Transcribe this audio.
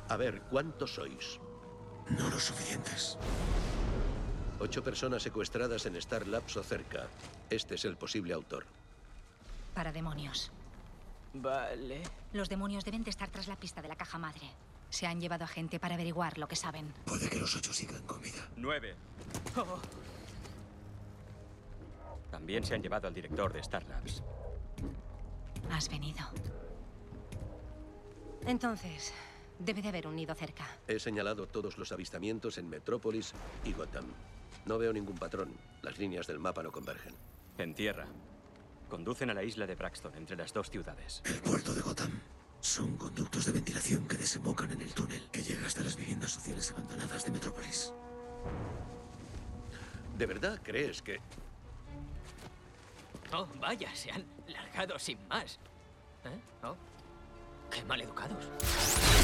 A ver, ¿cuántos sois? No lo suficientes. 8 personas secuestradas en Star Labs o cerca. Este es el posible autor. Para demonios. Vale. Los demonios deben de estar tras la pista de la caja madre. Se han llevado a gente para averiguar lo que saben. Puede que los 8 sigan con vida. 9. Oh, También se han llevado al director de Star Labs. Has venido. Entonces, debe de haber un nido cerca. He señalado todos los avistamientos en Metrópolis y Gotham. No veo ningún patrón. Las líneas del mapa no convergen. En tierra. Conducen a la isla de Braxton, entre las dos ciudades. El puerto de Gotham. Son conductos de ventilación que desembocan en el túnel que llega hasta las viviendas sociales abandonadas de Metrópolis. ¿De verdad crees que...? oh, vaya, se han largado sin más. ¿Eh? Oh, qué maleducados.